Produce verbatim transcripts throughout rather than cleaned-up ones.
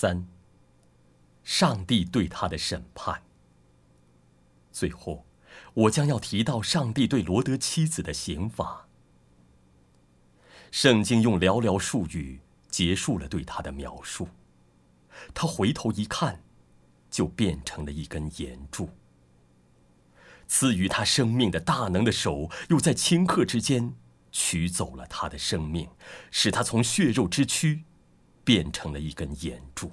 三，上帝对他的审判。最后，我将要提到上帝对罗德妻子的刑罚。圣经用寥寥数语结束了对他的描述。他回头一看，就变成了一根岩柱。赐予他生命的大能的手，又在顷刻之间取走了他的生命，使他从血肉之躯变成了一根岩柱。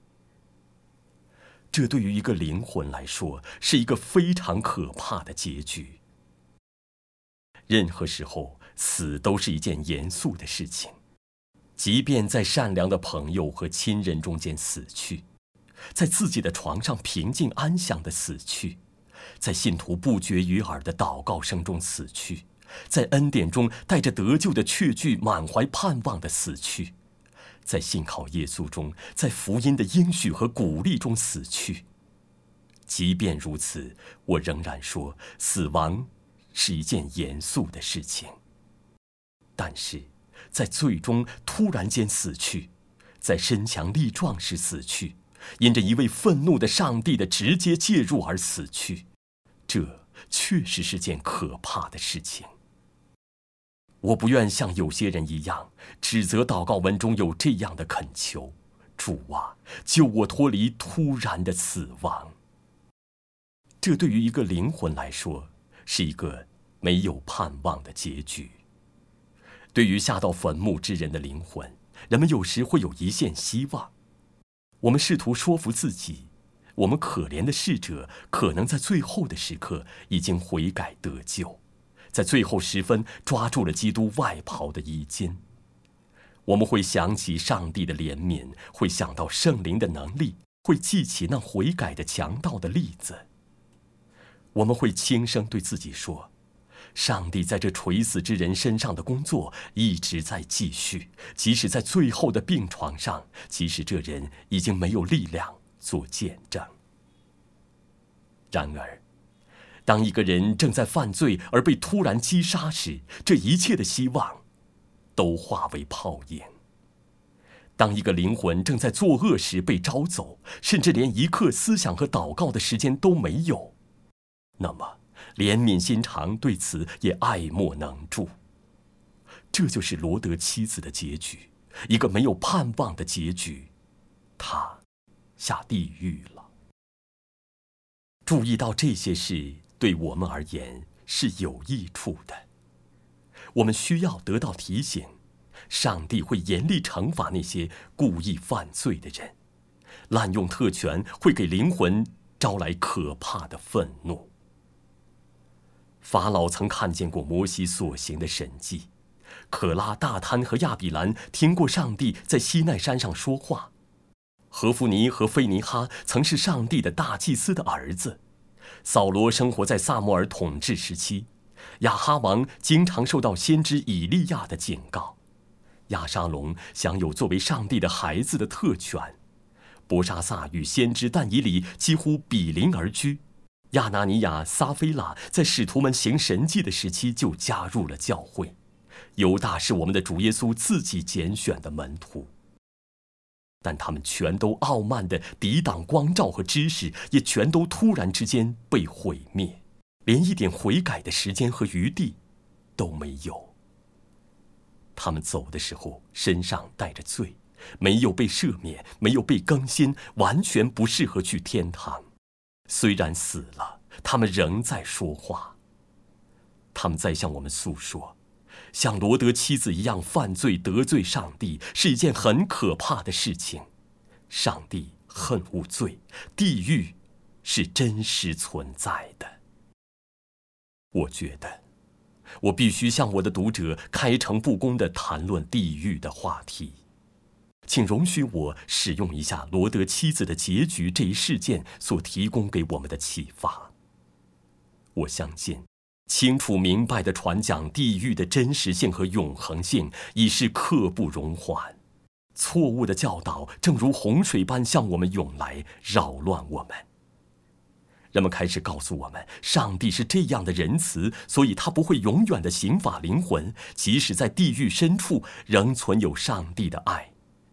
这对于一个灵魂来说，是一个非常可怕的结局。任何时候，死都是一件严肃的事情，即便在善良的朋友和亲人中间死去，在自己的床上平静安详地死去，在信徒不绝于耳的祷告声中死去，在恩典中带着得救的确据满怀盼望地死去，在信靠耶稣中，在福音的应许和鼓励中死去。即便如此，我仍然说，死亡是一件严肃的事情。但是，在最终突然间死去，在身强力壮时死去，因着一位愤怒的上帝的直接介入而死去，这确实是件可怕的事情。我不愿像有些人一样，指责祷告文中有这样的恳求：主啊，救我脱离突然的死亡。这对于一个灵魂来说，是一个没有盼望的结局。对于下到坟墓之人的灵魂，人们有时会有一线希望。我们试图说服自己，我们可怜的逝者可能在最后的时刻已经悔改得救，在最后时分抓住了基督外袍的衣襟。我们会想起上帝的怜悯，会想到圣灵的能力，会记起那悔改的强盗的例子。我们会轻声对自己说，上帝在这垂死之人身上的工作一直在继续，即使在最后的病床上，即使这人已经没有力量做见证。然而，当一个人正在犯罪而被突然击杀时，这一切的希望都化为泡影。当一个灵魂正在作恶时被招走，甚至连一刻思想和祷告的时间都没有，那么怜悯心肠对此也爱莫能助。这就是罗德妻子的结局，一个没有盼望的结局。他下地狱了。注意到这些事对我们而言是有益处的。我们需要得到提醒，上帝会严厉惩罚那些故意犯罪的人，滥用特权会给灵魂招来可怕的愤怒。法老曾看见过摩西所行的神迹，可拉、大滩和亚比兰听过上帝在西奈山上说话，何弗尼和菲尼哈曾是上帝的大祭司的儿子，扫罗生活在撒母耳统治时期，亚哈王经常受到先知以利亚的警告，亚沙龙享有作为上帝的孩子的特权，伯沙撒与先知但以理几乎比邻而居，亚拿尼亚、撒菲拉在使徒们行神迹的时期就加入了教会，犹大是我们的主耶稣自己拣选的门徒。但他们全都傲慢地抵挡光照和知识，也全都突然之间被毁灭，连一点悔改的时间和余地都没有。他们走的时候身上带着罪，没有被赦免，没有被更新，完全不适合去天堂。虽然死了，他们仍在说话。他们在向我们诉说，像罗德妻子一样犯罪得罪上帝是一件很可怕的事情。上帝恨恶罪，地狱是真实存在的。我觉得，我必须向我的读者开诚布公地谈论地狱的话题。请容许我使用一下罗德妻子的结局这一事件所提供给我们的启发。我相信，清楚明白地传讲地狱的真实性和永恒性已是刻不容缓。错误的教导正如洪水般向我们涌来，扰乱我们。人们开始告诉我们，上帝是这样的仁慈，所以他不会永远地刑罚灵魂，即使在地狱深处仍存有上帝的爱。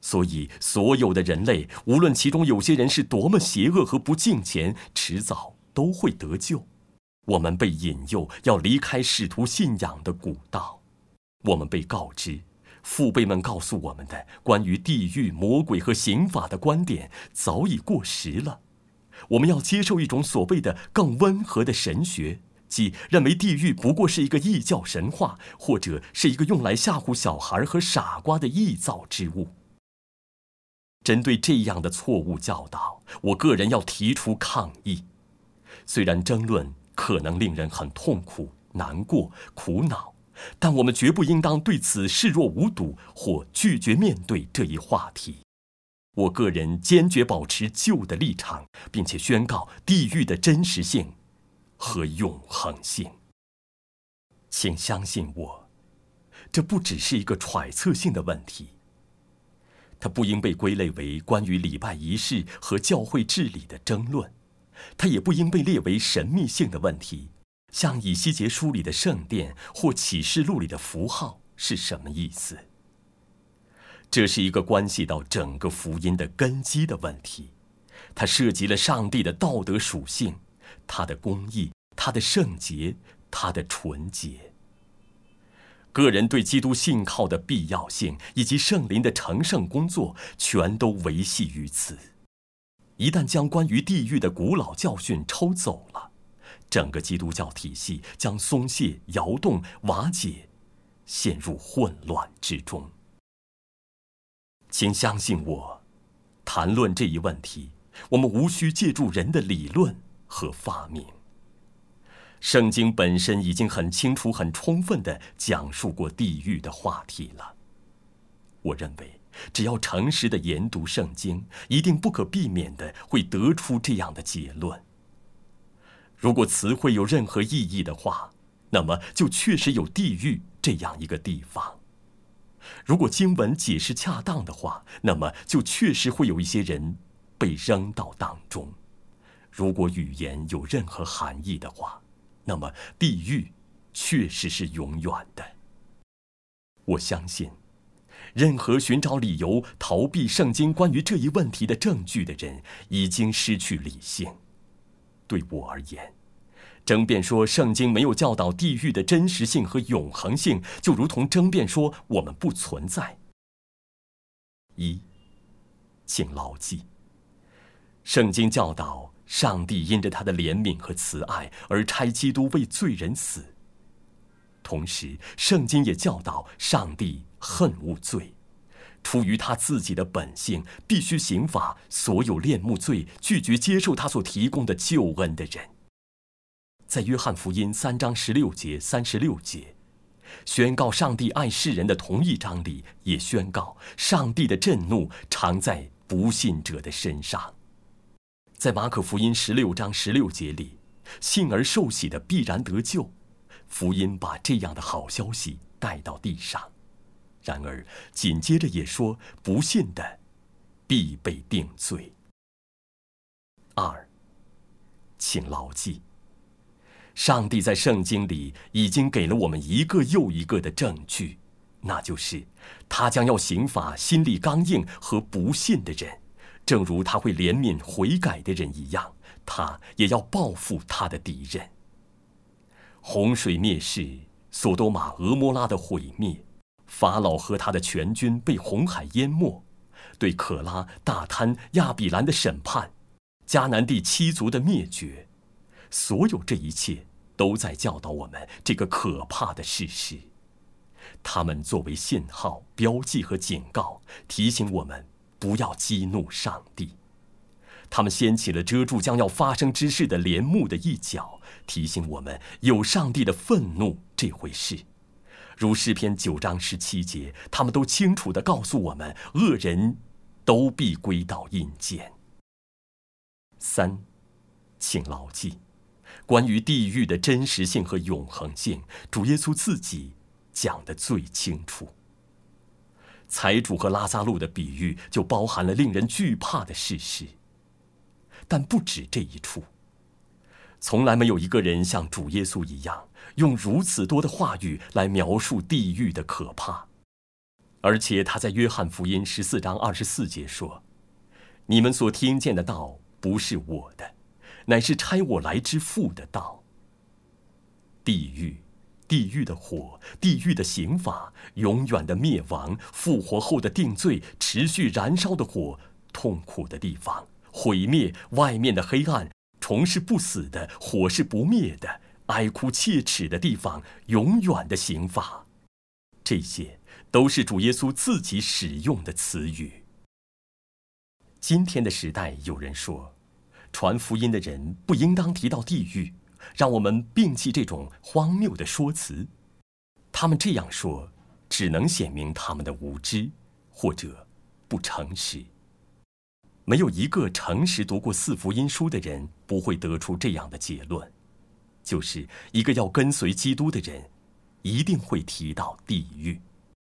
所以所有的人类，无论其中有些人是多么邪恶和不敬虔，迟早都会得救。我们被引诱要离开使徒信仰的古道，我们被告知父辈们告诉我们的关于地狱、魔鬼和刑法的观点早已过时了。我们要接受一种所谓的更温和的神学，即认为地狱不过是一个异教神话，或者是一个用来吓唬小孩和傻瓜的臆造之物。针对这样的错误教导，我个人要提出抗议。虽然争论可能令人很痛苦、难过、苦恼，但我们绝不应当对此视若无睹或拒绝面对这一话题。我个人坚决保持旧的立场，并且宣告地狱的真实性和永恒性。请相信我，这不只是一个揣测性的问题，它不应被归类为关于礼拜仪式和教会治理的争论，它也不应被列为神秘性的问题，像以西结书里的圣殿或启示录里的符号是什么意思。这是一个关系到整个福音的根基的问题，它涉及了上帝的道德属性，他的公义，他的圣洁，他的纯洁。个人对基督信靠的必要性以及圣灵的成圣工作全都维系于此。一旦将关于地狱的古老教训抽走了，整个基督教体系将松懈、摇动、瓦解，陷入混乱之中。请相信我，谈论这一问题，我们无需借助人的理论和发明。圣经本身已经很清楚、很充分地讲述过地狱的话题了。我认为，只要诚实地研读圣经，一定不可避免地会得出这样的结论。如果词汇有任何意义的话，那么就确实有地狱这样一个地方。如果经文解释恰当的话，那么就确实会有一些人被扔到当中。如果语言有任何含义的话，那么地狱确实是永远的。我相信，任何寻找理由逃避圣经关于这一问题的证据的人，已经失去理性。对我而言，争辩说圣经没有教导地狱的真实性和永恒性，就如同争辩说我们不存在。一，请牢记，圣经教导上帝因着他的怜悯和慈爱而差基督为罪人死，同时圣经也教导上帝恨恶罪，出于他自己的本性，必须刑罚所有恋慕罪、拒绝接受他所提供的救恩的人。在约翰福音三章十六节、三十六节，宣告上帝爱世人的同一章里，也宣告上帝的震怒常在不信者的身上。在马可福音十六章十六节里，信而受洗的必然得救。福音把这样的好消息带到地上，然而紧接着也说，不信的必被定罪。二，请牢记，上帝在圣经里已经给了我们一个又一个的证据，那就是他将要刑罚心里刚硬和不信的人，正如他会怜悯悔改的人一样，他也要报复他的敌人。洪水灭世，索多玛、俄摩拉的毁灭，法老和他的全军被红海淹没，对可拉、大滩、亚比兰的审判，迦南地七族的灭绝，所有这一切都在教导我们这个可怕的事实。他们作为信号、标记和警告，提醒我们不要激怒上帝。他们掀起了遮住将要发生之事的帘幕的一角，提醒我们有上帝的愤怒这回事。如诗篇九章十七节，他们都清楚地告诉我们，恶人都必归到阴间。三，请牢记，关于地狱的真实性和永恒性，主耶稣自己讲得最清楚。财主和拉撒路的比喻就包含了令人惧怕的事实。但不止这一处，从来没有一个人像主耶稣一样，用如此多的话语来描述地狱的可怕。 而且他在约翰福音十四章二十四节说：“你们所听见的道不是我的，乃是差我来之父的道。”地狱，地狱的火，地狱的刑罚，永远的灭亡，复活后的定罪，持续燃烧的火，痛苦的地方，毁灭，外面的黑暗，虫是不死的，火是不灭的，哀哭切齿的地方，永远的刑罚。这些都是主耶稣自己使用的词语。今天的时代，有人说，传福音的人不应当提到地狱，让我们摒弃这种荒谬的说辞。他们这样说，只能显明他们的无知或者不诚实。没有一个诚实读过四福音书的人不会得出这样的结论，就是一个要跟随基督的人一定会提到地狱。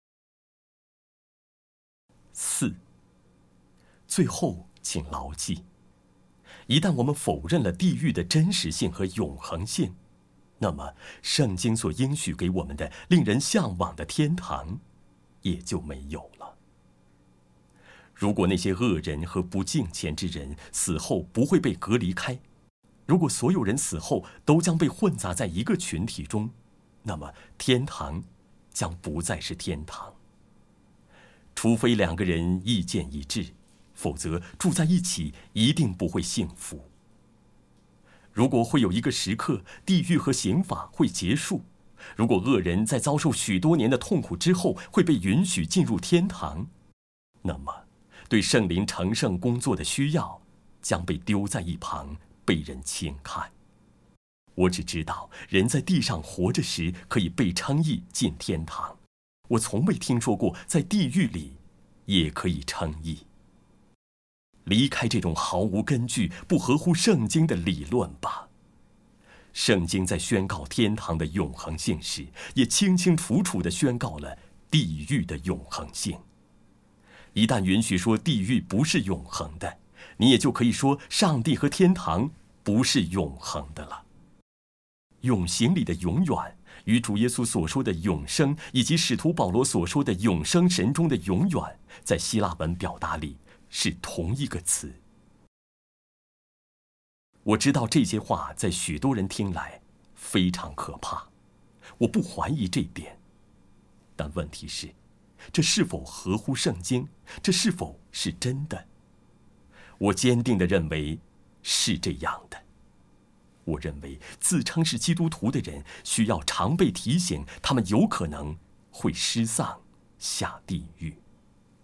四，最后请牢记，一旦我们否认了地狱的真实性和永恒性，那么圣经所应许给我们的令人向往的天堂也就没有了。如果那些恶人和不敬虔之人死后不会被隔离开，如果所有人死后都将被混杂在一个群体中，那么天堂将不再是天堂。除非两个人意见一致，否则住在一起一定不会幸福。如果会有一个时刻，地狱和刑罚会结束，如果恶人在遭受许多年的痛苦之后会被允许进入天堂，那么对圣灵成圣工作的需要将被丢在一旁，被人轻看。我只知道人在地上活着时可以被称义进天堂，我从未听说过在地狱里也可以称义。离开这种毫无根据、不合乎圣经的理论吧。圣经在宣告天堂的永恒性时，也清清楚楚地宣告了地狱的永恒性。一旦允许说地狱不是永恒的，你也就可以说上帝和天堂不是永恒的了。永刑里的永远，与主耶稣所说的永生，以及使徒保罗所说的永生神中的永远，在希腊文表达里是同一个词。我知道这些话在许多人听来非常可怕，我不怀疑这点，但问题是，这是否合乎圣经？这是否是真的？我坚定地认为是这样的。我认为自称是基督徒的人需要常被提醒，他们有可能会失丧下地狱。